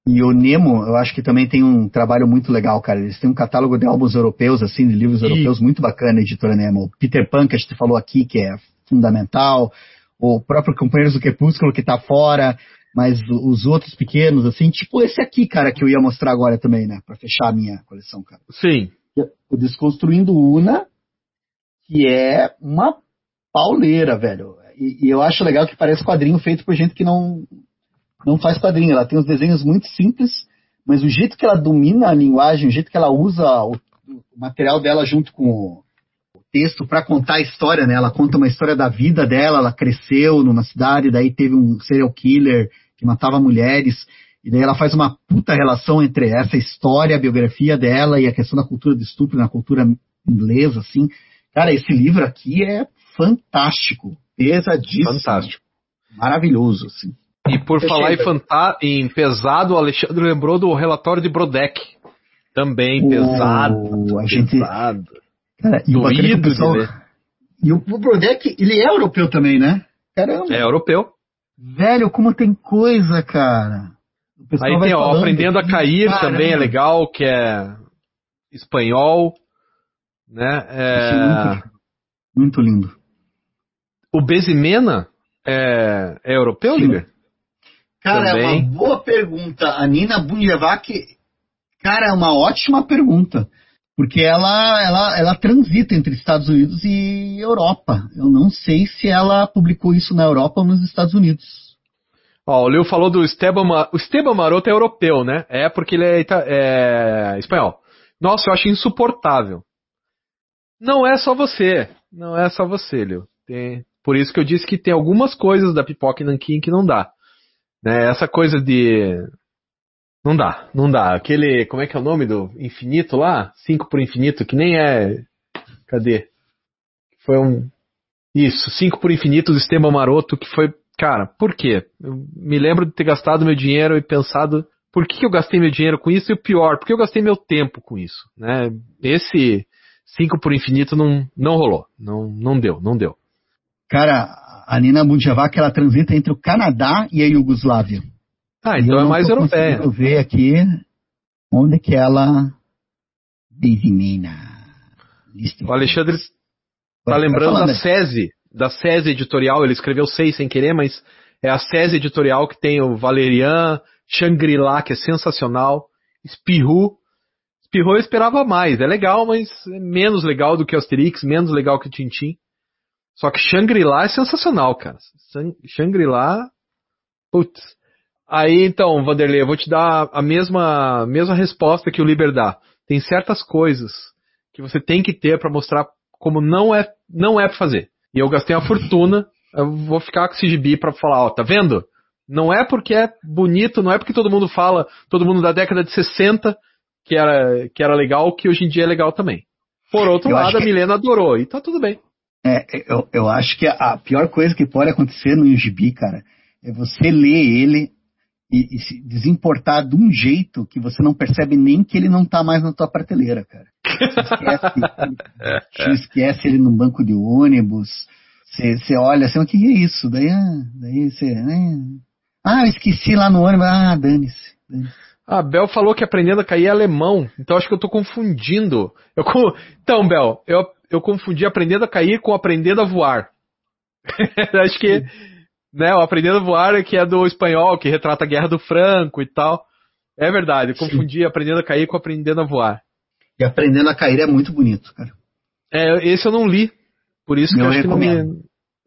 E o Nemo, eu acho que também tem um trabalho muito legal, cara. Eles têm um catálogo de álbuns europeus, assim, de livros europeus muito bacana, a editora Nemo. Peter Pan, que a gente falou aqui, que é fundamental. O próprio Companheiros do Crepúsculo, que tá fora. Mas os outros pequenos, assim, tipo esse aqui, cara, que eu ia mostrar agora também, né? Pra fechar a minha coleção, cara. Sim. O Desconstruindo Una, que é uma pauleira, velho. E eu acho legal que parece quadrinho feito por gente que não faz quadrinho. Ela tem os desenhos muito simples, mas o jeito que ela domina a linguagem, o jeito que ela usa o material dela junto com o texto para contar a história, né? Ela conta uma história da vida dela, ela cresceu numa cidade, daí teve um serial killer que matava mulheres, e daí ela faz uma puta relação entre essa história, a biografia dela e a questão da cultura do estupro na cultura inglesa, assim. Cara, esse livro aqui é fantástico, pesadíssimo. Fantástico. Maravilhoso, assim. E por falar em pesado, o Alexandre lembrou do relatório de Brodeck. Também pesado. A gente... pesado. Cara, e o pessoal... E o Brodeck, ele é europeu também, né? Caramba. É europeu. Velho, como tem coisa, cara. Aí tem, ó, Aprendendo a Cair, caramba. Também é legal, que é espanhol, né? Muito lindo. O Bezimena é europeu, Liber? Cara, também. É uma boa pergunta. A Nina Bunjevac, cara, é uma ótima pergunta. Porque ela transita entre Estados Unidos e Europa. Eu não sei se ela publicou isso na Europa ou nos Estados Unidos. Ó, o Leo falou do Esteban... O Esteban Maroto é europeu, né? É porque ele é espanhol. Nossa, eu acho insuportável. Não é só você. Não é só você, Leo. Por isso que eu disse que tem algumas coisas da Pipoca e Nanquim que não dá. Né? Essa coisa de... Não dá. Aquele, como é que é o nome do infinito lá? 5 por infinito, que nem é... Cadê? Foi Isso, 5 por infinito do Esteban Maroto, que foi... Cara, por quê? Eu me lembro de ter gastado meu dinheiro e pensado... Por que eu gastei meu dinheiro com isso? E o pior, por que eu gastei meu tempo com isso? Né? Esse 5 por infinito não rolou. Não deu. Cara, a Nina Bunjevac, ela transita entre o Canadá e a Iugoslávia. Então é mais europeia. Eu ver aqui onde que ela desemina. O Alexandre está lembrando da SESI editorial. Ele escreveu 6 sem querer, mas é a SESI editorial que tem o Valerian, Shangri-La, que é sensacional, Spirou eu esperava mais. É legal, mas é menos legal do que Asterix, menos legal que Tintin. Só que Shangri-La é sensacional, cara. Shangri-La, putz. Aí, então, Vanderlei, eu vou te dar a mesma resposta que o Liber dá. Tem certas coisas que você tem que ter para mostrar como não é para fazer. E eu gastei uma fortuna, eu vou ficar com esse gibi para falar, ó, tá vendo? Não é porque é bonito, não é porque todo mundo fala, todo mundo da década de 60 que era legal, que hoje em dia é legal também. Por outro lado, a Milena adorou, e tá tudo bem. Eu acho que a pior coisa que pode acontecer no gibi, cara, é você ler ele e se desimportar de um jeito que você não percebe nem que ele não tá mais na tua prateleira, cara. Você esquece ele no banco de ônibus, você olha assim, o que é isso? Daí você... eu esqueci lá no ônibus, dane-se. A Bel falou que Aprendendo a Cair é alemão, então acho que eu tô confundindo. Então, Bel, eu confundi Aprendendo a Cair com Aprendendo a Voar. Acho que... Né, o Aprendendo a Voar, que é do espanhol, que retrata a Guerra do Franco e tal. É verdade, eu confundi Aprendendo a Cair com Aprendendo a Voar. E Aprendendo a Cair é muito bonito, cara. Esse eu não li. Por isso que eu acho recomendo.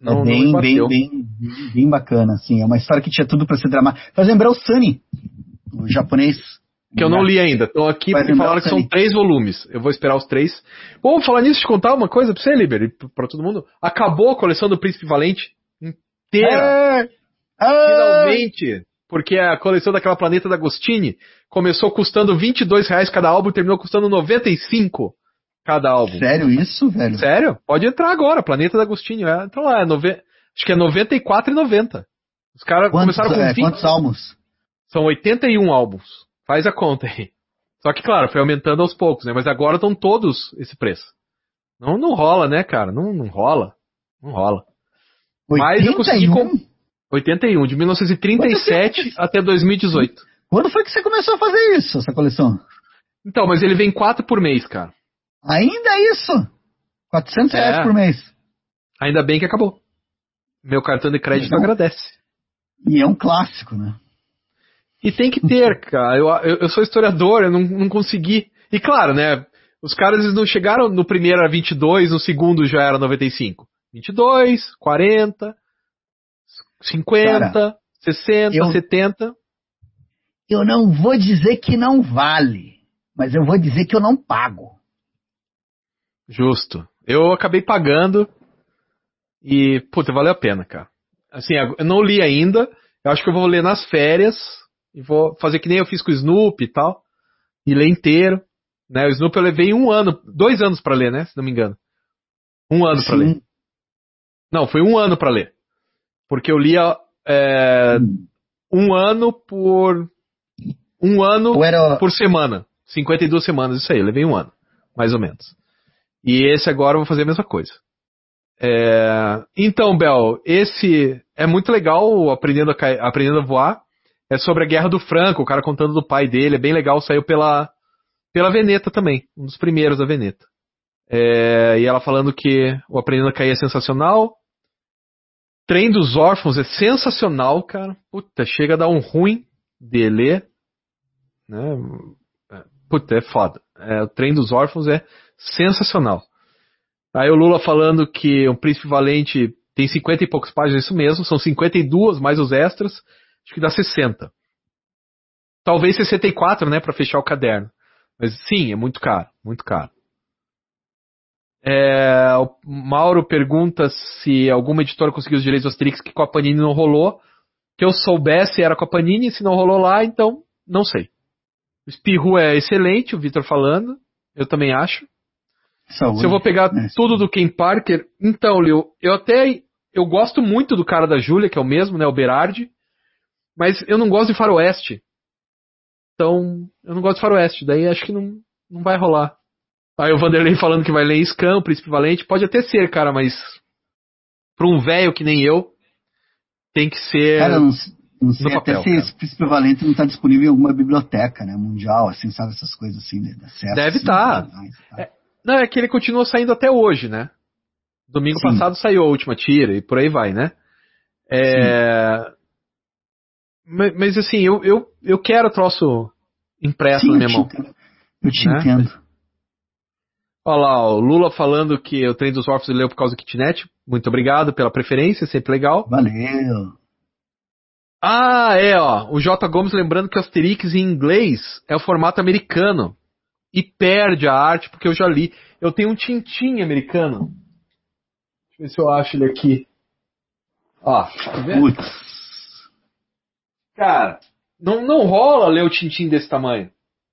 Que bem bacana, assim. É uma história que tinha tudo pra ser dramática. Faz lembrar o Sunny, o japonês. Que eu não li ainda. Estão aqui porque falaram que são 3 volumes. Eu vou esperar os 3. Bom, falar nisso, te contar uma coisa pra você, Liber, e pra todo mundo. Acabou a coleção do Príncipe Valente inteira. Finalmente. Porque a coleção daquela Planeta da Agostini começou custando R$22 cada álbum e terminou custando R$95 cada álbum. Sério isso, velho? Sério? Pode entrar agora, Planeta da Agostini. Então lá, acho que é R$94,90. Os caras começaram com 20. Quantos álbuns? São 81 álbuns. Faz a conta aí. Só que, claro, foi aumentando aos poucos, né? Mas agora estão todos esse preço. Não rola, né, cara? Não rola. Não rola. 81? Mas eu consegui 81, de 1937 até 2018. Quando foi que você começou a fazer isso, essa coleção? Então, mas ele vem 4 por mês, cara. Ainda é isso? R$ 400 por mês. Ainda bem que acabou. Meu cartão de crédito agradece. E é um clássico, né? E tem que ter, cara. Eu sou historiador, eu não consegui. E claro, né? Os caras eles não chegaram no primeiro era 22, no segundo já era 95. 22, 40, 50, cara, 60, 70. Eu não vou dizer que não vale, mas eu vou dizer que eu não pago. Justo. Eu acabei pagando e, puta, valeu a pena, cara. Assim, eu não li ainda, eu acho que eu vou ler nas férias e vou fazer que nem eu fiz com o Snoopy e tal, e ler inteiro. Né? O Snoopy eu levei 2 anos pra ler, né? Se não me engano. 1 ano pra ler. Não, foi 1 ano pra ler. Porque eu lia 1 ano por... 1 ano por semana. 52 semanas, isso aí, eu levei 1 ano. Mais ou menos. E esse agora eu vou fazer a mesma coisa. Então, Bel, esse é muito legal, Aprendendo a Voar. É sobre a Guerra do Franco, o cara contando do pai dele, é bem legal, saiu pela Veneta também, um dos primeiros da Veneta. E ela falando que o Aprendendo a Cair é sensacional. Trem dos Órfãos é sensacional, cara. Puta, chega a dar um ruim de ler. Né? Puta, é foda. O Trem dos Órfãos é sensacional. Aí o Lula falando que o Príncipe Valente tem 50 e poucas páginas, isso mesmo, são 52 mais os extras, acho que dá 60. Talvez 64, né, pra fechar o caderno. Mas sim, é muito caro, muito caro. O Mauro pergunta se alguma editora conseguiu os direitos do Asterix que com a Panini não rolou. Que eu soubesse era com a Panini, se não rolou lá, então não sei. O Spirru é excelente, o Vitor falando, eu também acho. Saúde. Se eu vou pegar tudo do Ken Parker, então, Leo, eu gosto muito do cara da Júlia, que é o mesmo, né, o Berardi, mas eu não gosto de faroeste. Então, eu não gosto de faroeste, daí acho que não vai rolar. Aí o Vanderlei falando que vai ler Scam, Príncipe Valente, pode até ser, cara, mas pra um velho que nem eu, tem que ser cara, não sei no papel, até se esse Príncipe Valente não está disponível em alguma biblioteca, né, mundial, assim, sabe, essas coisas assim, né, acesso, deve estar. Tá. Não, é que ele continua saindo até hoje, né? Domingo passado saiu a última tira e por aí vai, né? Mas assim, eu quero troço impresso na minha mão. Eu te entendo. Olha lá, o Lula falando que o Trem dos Órfãos ele leu por causa do kitnet. Muito obrigado pela preferência, sempre legal. Valeu. O J. Gomes lembrando que o Asterix em inglês é o formato americano. E perde a arte, porque eu já li. Eu tenho um Tintin americano. Deixa eu ver se eu acho ele aqui. Tá vendo? Putz. Cara, não rola ler o Tintin desse tamanho.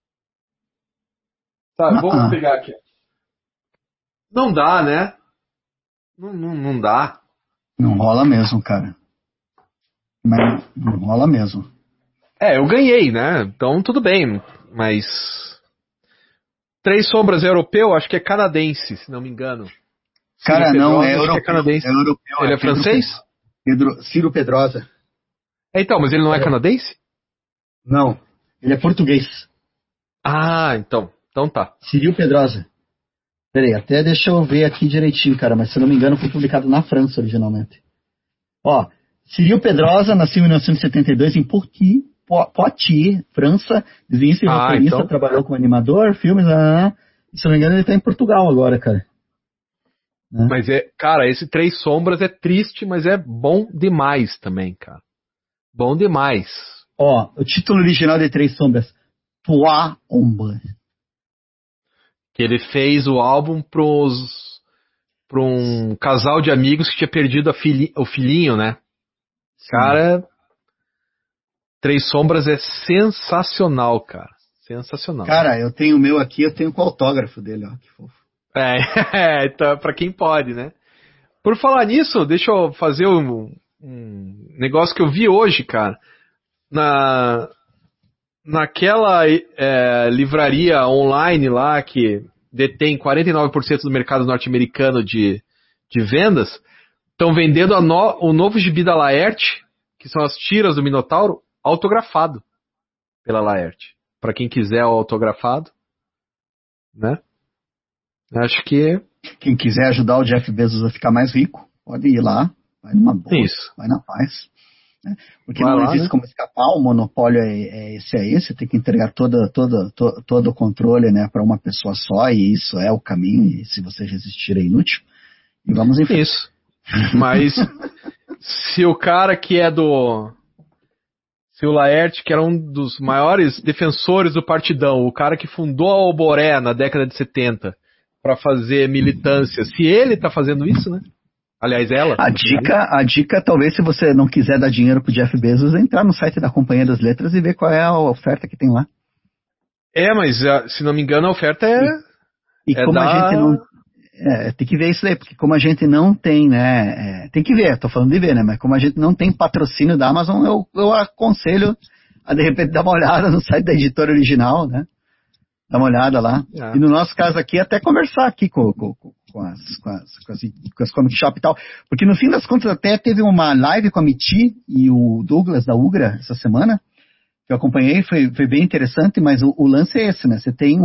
Tá, vamos pegar aqui. Não dá, né? Não dá. Não rola mesmo, cara. Mas não rola mesmo. Eu ganhei, né? Então tudo bem, mas... Três Sombras é europeu, acho que é canadense, se não me engano. Cara, não, é europeu. É canadense. É europeu. Ele é francês? Ciro Pedrosa. Então, mas ele não é canadense? Não, ele é português. Então tá. Ciro Pedrosa. Peraí, até deixa eu ver aqui direitinho, cara, mas se não me engano foi publicado na França originalmente. Cyril Pedrosa nasceu em 1972 em Poitiers, França, desenhista e roteirista, então... trabalhou como animador, filmes, se não me engano ele está em Portugal agora, cara. Mas cara, esse Três Sombras é triste, mas é bom demais também, cara. Bom demais. O título original de Três Sombras, Trois Ombres. Que ele fez o álbum pra um casal de amigos que tinha perdido o filhinho, né? Sim. Cara, Três Sombras é sensacional, cara. Sensacional. Cara, eu tenho o meu aqui, eu tenho com o autógrafo dele, que fofo. Então, pra quem pode, né? Por falar nisso, deixa eu fazer um negócio que eu vi hoje, cara. Naquela livraria online lá que detém 49% do mercado norte-americano de vendas, estão vendendo o novo gibi da Laerte, que são as tiras do Minotauro, autografado. pela Laerte. Para quem quiser o autografado, né? Acho que... Quem quiser ajudar o Jeff Bezos a ficar mais rico, pode ir lá, vai numa boa, Isso. vai na paz. Né? Porque vai não lá, existe, né, como escapar, o monopólio é esse aí, você tem que entregar todo o controle, né, para uma pessoa só, e isso é o caminho, e se você resistir é inútil. E vamos em frente. Isso. Mas se o cara que é se o Laerte, que era um dos maiores defensores do partidão, o cara que fundou a Alboré na década de 70 para fazer militância, se ele tá fazendo isso, né? Aliás, ela. A dica, talvez, se você não quiser dar dinheiro pro Jeff Bezos, é entrar no site da Companhia das Letras e ver qual é a oferta que tem lá. Mas se não me engano a oferta é... E como a gente não... tem que ver isso daí, porque como a gente não tem, né... tem que ver, tô falando de ver, né? Mas como a gente não tem patrocínio da Amazon, eu aconselho a, de repente, dar uma olhada no site da editora original, né? Dar uma olhada lá. E no nosso caso aqui, até conversar aqui com as Comic Shop e tal. Porque no fim das contas, até teve uma live com a Miti e o Douglas da Ugra essa semana, que eu acompanhei, foi bem interessante, mas o lance é esse, né? Você tem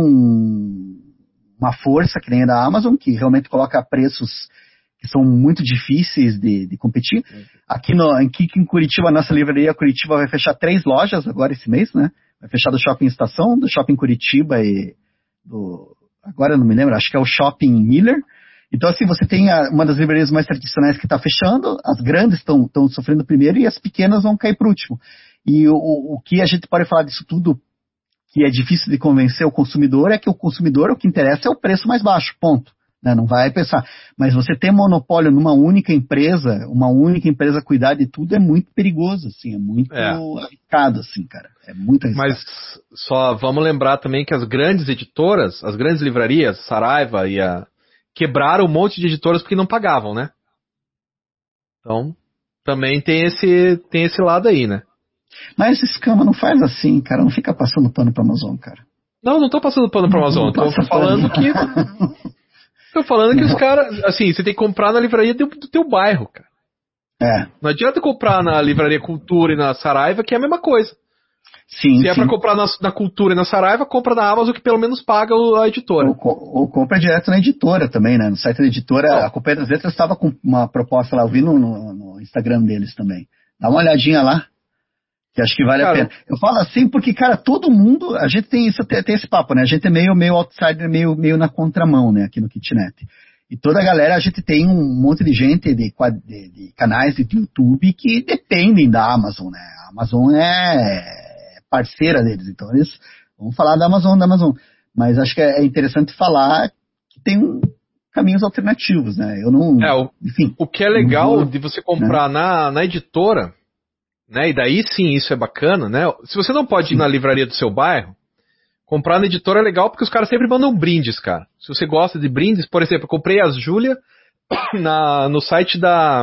uma força que nem a da Amazon, que realmente coloca preços que são muito difíceis de competir. Aqui em Curitiba, a nossa livraria Curitiba vai fechar 3 lojas agora esse mês, né? Vai fechar do Shopping Estação, do Shopping Curitiba e agora eu não me lembro, acho que é o Shopping Miller. Então, assim, você tem uma das livrarias mais tradicionais que está fechando, as grandes estão sofrendo primeiro e as pequenas vão cair por último. E o que a gente pode falar disso tudo, que é difícil de convencer o consumidor, é que o consumidor, o que interessa é o preço mais baixo, ponto. Né? Não vai pensar. Mas você ter monopólio numa única empresa cuidar de tudo é muito perigoso, assim, é muito arriscado, assim, cara. É muito arriscado. Mas só vamos lembrar também que as grandes editoras, as grandes livrarias, Saraiva e quebraram um monte de editoras porque não pagavam, né? Então, também tem esse lado aí, né? Mas escama, não faz assim, cara. Não fica passando pano pra Amazon, cara. Não tô passando pano pra Amazon. Tô falando que... Tô falando que os caras... Assim, você tem que comprar na livraria do teu bairro, cara. Não adianta comprar na Livraria Cultura e na Saraiva, que é a mesma coisa. Sim, Se é pra comprar na Cultura e na Saraiva, compra na Amazon, que pelo menos paga a editora. Ou compra direto na editora também, né? No site da editora, a Companhia das Letras estava com uma proposta lá, eu vi no Instagram deles também. Dá uma olhadinha lá, que acho que vale a pena. Eu falo assim porque, cara, todo mundo, a gente tem esse papo, né? A gente é meio outsider, meio na contramão, né? Aqui no Kitnet. E toda a galera, a gente tem um monte de gente de canais de YouTube que dependem da Amazon, né? A Amazon é parceira deles, então eles vão falar da Amazon. Mas acho que é interessante falar que tem caminhos alternativos, né? Eu não... enfim. O que é legal de você comprar, né, na editora, né? E daí sim, isso é bacana, né? Se você não pode ir na livraria do seu bairro, comprar na editora é legal porque os caras sempre mandam brindes, cara. Se você gosta de brindes, por exemplo, eu comprei as Júlia no site da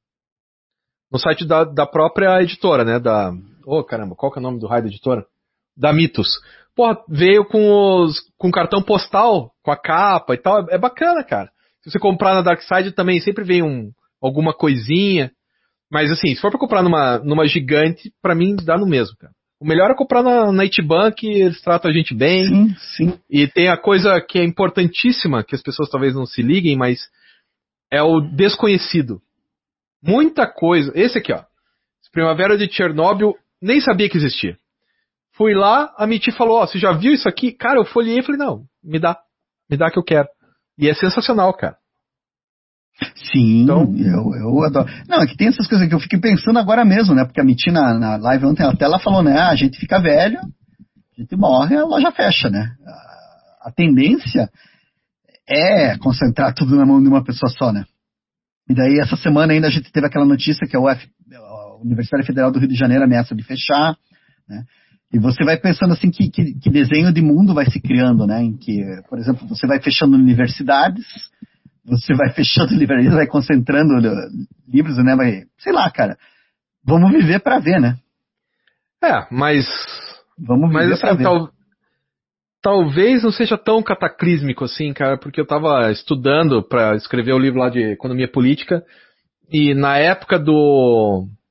própria editora, né? Caramba, qual que é o nome do raio da editora? Da Mitos. Porra, veio com cartão postal, com a capa e tal. É bacana, cara. Se você comprar na Darkside também sempre vem alguma coisinha. Mas assim, se for pra comprar numa gigante, pra mim dá no mesmo, cara. O melhor é comprar na Itiban, que eles tratam a gente bem. Sim. E tem a coisa que é importantíssima, que as pessoas talvez não se liguem, mas é o desconhecido. Muita coisa. Esse aqui, ó. Primavera de Chernobyl, nem sabia que existia. Fui lá, a Miti falou, você já viu isso aqui? Cara, eu folhei e falei, não, me dá que eu quero. E é sensacional, cara. Sim, então, eu adoro. Não, é que tem essas coisas que eu fiquei pensando agora mesmo, né? Porque a Miti na live ontem até ela falou, né? A gente fica velho, a gente morre, a loja fecha, né? A tendência é concentrar tudo na mão de uma pessoa só, né? E daí essa semana ainda a gente teve aquela notícia que a Universidade Federal do Rio de Janeiro ameaça de fechar, né? E você vai pensando assim que desenho de mundo vai se criando, né? Em que, por exemplo, você vai fechando universidades, você vai fechando livrarias, vai concentrando livros, né? Sei lá, cara. Vamos viver para ver, né? Mas pra ver. Talvez não seja tão cataclísmico assim, cara, porque eu tava estudando para escrever o livro lá de economia política e na época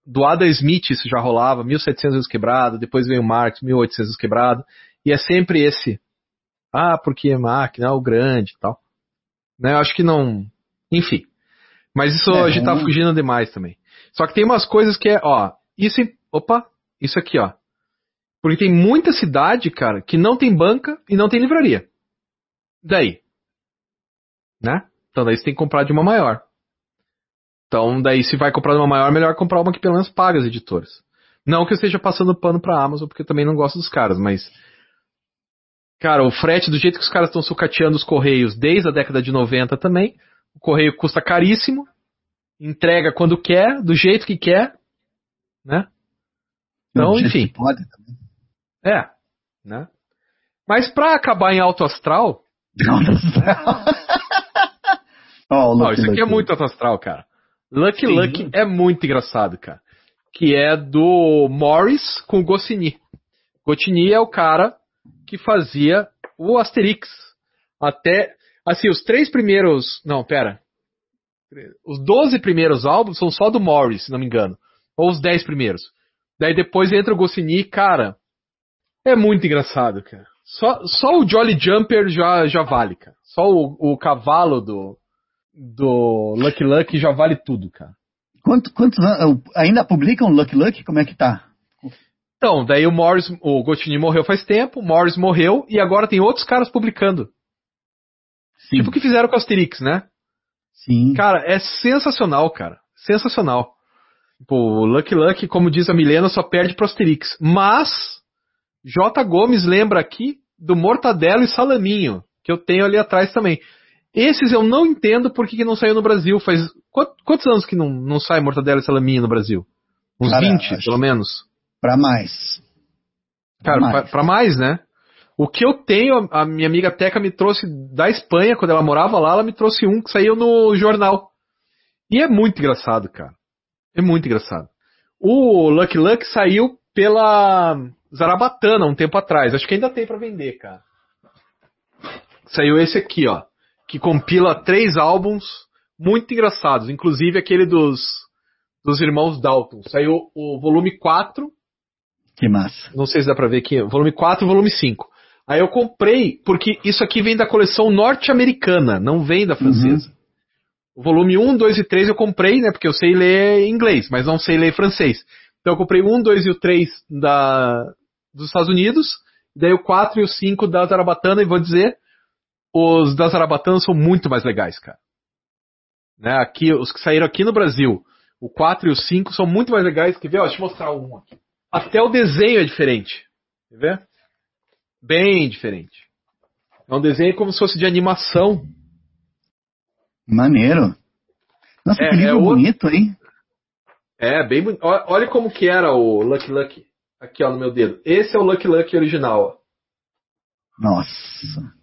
do Adam Smith isso já rolava, 1700 vezes quebrado, depois veio o Marx, 1800 vezes quebrado, e é sempre esse, porque é máquina, o grande e tal. Né, eu acho que não, enfim. Mas isso a gente tá fugindo demais também. Só que tem umas coisas que isso aqui, ó. Porque tem muita cidade, cara, que não tem banca e não tem livraria. Daí, né? Então daí você tem que comprar de uma maior. Então daí se vai comprar de uma maior, melhor comprar uma que pelo menos paga as editoras. Não que eu esteja passando pano pra Amazon, porque eu também não gosto dos caras, mas... Cara, o frete, do jeito que os caras estão sucateando os correios desde a década de 90 também, o correio custa caríssimo, entrega quando quer, do jeito que quer, né? Então, enfim. Que pode também. Né? Mas pra acabar em alto astral... Isso aqui é muito alto astral, cara. Lucky Lucky é muito engraçado, cara. Que é do Morris com o Goscinny. Goscinny é o cara que fazia o Asterix. Até, assim, os 3 primeiros... Não, pera. Os 12 primeiros álbuns são só do Morris, se não me engano. Ou os 10 primeiros. Daí depois entra o Goscinny, cara. É muito engraçado, cara. Só o Jolly Jumper já vale, cara. Só o cavalo do Lucky Lucky já vale tudo, cara. Quantos anos? Ainda publicam Lucky Lucky? Como é que tá? Então, daí o Goscinny morreu faz tempo, o Morris morreu e agora tem outros caras publicando. Sim. Tipo o que fizeram com o Asterix, né? Sim. Cara, é sensacional, cara. Sensacional. Pô, o Lucky Lucky, como diz a Milena, só perde pro Asterix. Mas, J. Gomes lembra aqui do Mortadelo e Salaminho, que eu tenho ali atrás também. Esses eu não entendo por que não saiu no Brasil. Faz quantos anos que não sai Mortadelo e Salaminho no Brasil? Uns cara, 20, pelo menos. Pra mais. Cara, pra mais, né? O que eu tenho, a minha amiga Teca me trouxe da Espanha, quando ela morava lá, ela me trouxe um que saiu no jornal. E é muito engraçado, cara. É muito engraçado. O Lucky Luck saiu pela Zarabatana um tempo atrás. Acho que ainda tem pra vender, cara. Saiu esse aqui, ó. Que compila 3 álbuns muito engraçados. Inclusive aquele dos irmãos Dalton. Saiu o volume 4. Que massa. Não sei se dá pra ver aqui. Volume 4 e volume 5. Aí eu comprei, porque isso aqui vem da coleção norte-americana, não vem da francesa. Uhum. O volume 1, 2 e 3 eu comprei, né? Porque eu sei ler inglês, mas não sei ler francês. Então eu comprei o 1, 2 e o 3 dos Estados Unidos. Daí o 4 e o 5 da Zarabatana. E vou dizer, os da Zarabatana são muito mais legais, cara. Né? Aqui, os que saíram aqui no Brasil, o 4 e o 5 são muito mais legais. Quer ver? Ó, deixa eu mostrar um aqui. Até o desenho é diferente. Quer ver? Bem diferente. É um desenho como se fosse de animação. Maneiro. Nossa, que livro bonito, hein? É, bem bonito. Olha como que era o Lucky Lucky. Aqui, ó, no meu dedo. Esse é o Lucky Lucky original, ó. Nossa.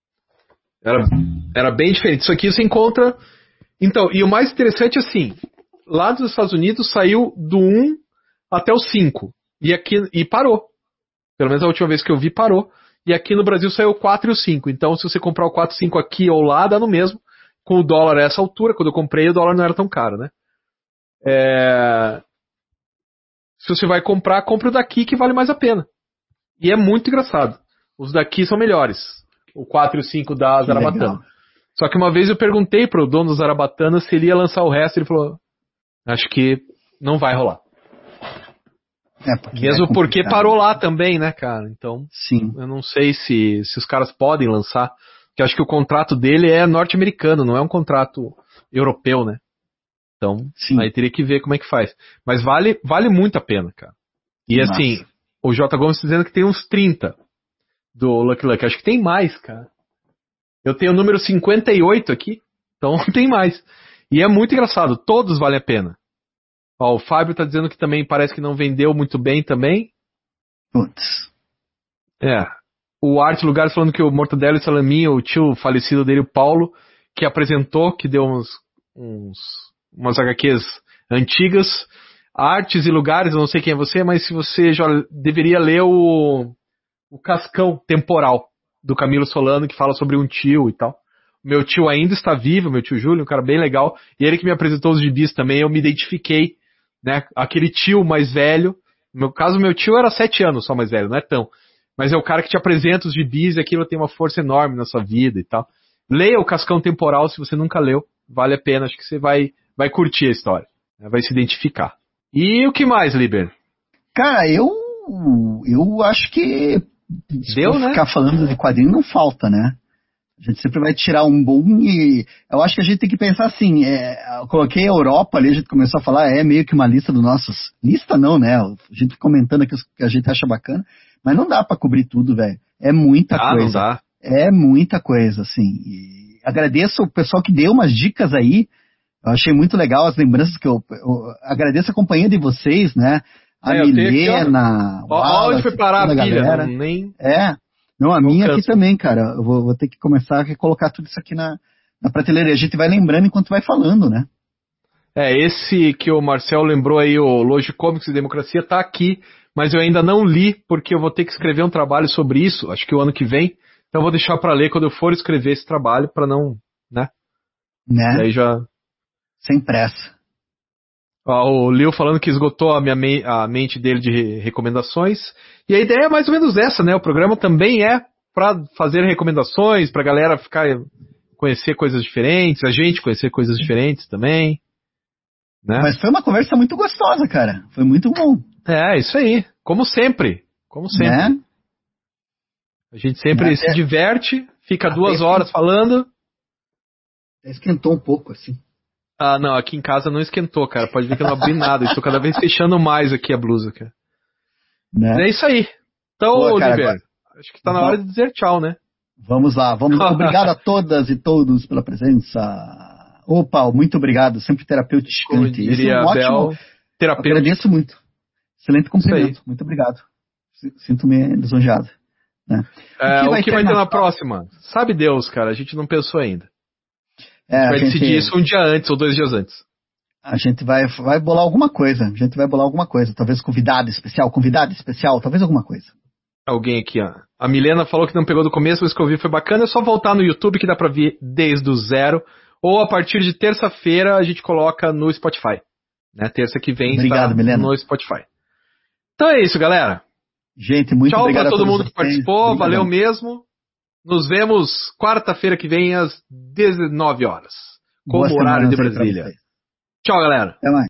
Era bem diferente. Isso aqui você encontra... Então, e o mais interessante é assim, lá dos Estados Unidos saiu do 1 até o 5. E parou. Pelo menos a última vez que eu vi, parou. E aqui no Brasil saiu o 4 e o 5. Então, se você comprar o 4 e 5 aqui ou lá, dá no mesmo. Com o dólar a essa altura, quando eu comprei, o dólar não era tão caro, né? Se você vai comprar, compre o daqui que vale mais a pena. E é muito engraçado. Os daqui são melhores. O 4 e o 5 da Zarabatana. Legal. Só que uma vez eu perguntei pro dono da Zarabatana se ele ia lançar o resto. Ele falou, acho que não vai rolar. Mesmo porque parou lá também, né, cara? Então, sim. Eu não sei se os caras podem lançar. Porque eu acho que o contrato dele é norte-americano, não é um contrato europeu, né? Então, sim. Aí teria que ver como é que faz. Mas vale muito a pena, cara. E nossa. Assim, o J. Gomes está dizendo que tem uns 30 do Lucky Lucky. Acho que tem mais, cara. Eu tenho o número 58 aqui, então tem mais. E é muito engraçado, todos valem a pena. Ó, o Fábio tá dizendo que também parece que não vendeu muito bem também. Putz. O Arte Lugares falando que o Mortadelo e Salaminho, o tio falecido dele, o Paulo, que apresentou, que deu umas HQs antigas. Artes e Lugares, eu não sei quem é você, mas se você já deveria ler o Cascão Temporal, do Camilo Solano, que fala sobre um tio e tal. Meu tio ainda está vivo, meu tio Júlio, um cara bem legal. E ele que me apresentou os gibis também, eu me identifiquei né? Aquele tio mais velho. No meu caso, meu tio era 7 anos só mais velho, não é tão. Mas é o cara que te apresenta os gibis e aquilo tem uma força enorme na sua vida e tal. Leia o Cascão Temporal se você nunca leu. Vale a pena, acho que você vai curtir a história. Né? Vai se identificar. E o que mais, Liber? Cara, eu acho que se Deu, for né? ficar falando de quadrinho não falta, né? A gente sempre vai tirar um bom e eu acho que a gente tem que pensar assim, eu coloquei a Europa ali, a gente começou a falar, é meio que uma lista dos nossos... Lista não, né? A gente comentando aqui os que a gente acha bacana, mas não dá pra cobrir tudo, velho. É muita coisa. Não dá. É muita coisa, assim. E agradeço o pessoal que deu umas dicas aí. Eu achei muito legal as lembranças que eu agradeço a companhia de vocês, né? A Milena, Wallace, onde foi parar a pilha? galera. Não, a minha aqui também, cara. Eu vou ter que começar a recolocar tudo isso aqui na prateleira. E a gente vai lembrando enquanto vai falando, né? Esse que o Marcel lembrou aí, o Logicomics e Democracia, tá aqui, mas eu ainda não li, porque eu vou ter que escrever um trabalho sobre isso, acho que o ano que vem. Então eu vou deixar pra ler quando eu for escrever esse trabalho, pra não, né? Daí já... Sem pressa. O Leo falando que esgotou a mente dele de recomendações. E a ideia é mais ou menos essa, né? O programa também é pra fazer recomendações, pra galera conhecer coisas diferentes, a gente conhecer coisas diferentes também. Né? Mas foi uma conversa muito gostosa, cara. Foi muito bom. Isso aí. Como sempre. Né? A gente sempre se diverte, fica 2 horas falando. Esquentou um pouco, assim. Ah, não, aqui em casa não esquentou, cara. Pode ver que eu não abri nada. Estou cada vez fechando mais aqui a blusa, cara. Né? É isso aí. Então, Oliver, acho que tá na hora de dizer tchau, né? Vamos lá. Obrigado a todas e todos pela presença. Opa, muito obrigado. Sempre terapeuticante. Isso é um ótimo terapeuta. Agradeço muito. Excelente cumprimento. Muito obrigado. Sinto-me lisonjeado. Né? O que vai ter na próxima? Sabe Deus, cara. A gente não pensou ainda. A gente vai decidir isso um dia antes ou 2 dias antes. A gente vai bolar alguma coisa. Talvez convidado especial, talvez alguma coisa. Alguém aqui, ó. A Milena falou que não pegou do começo, mas que eu vi foi bacana. É só voltar no YouTube que dá pra ver desde o zero. Ou a partir de terça-feira a gente coloca no Spotify. Né? Terça que vem está no Spotify. Então é isso, galera. Gente, muito obrigado pra todo mundo que participou. Valeu mesmo. Nos vemos quarta-feira que vem às 19 horas. Como horário de Brasília. Tchau, galera. Até mais.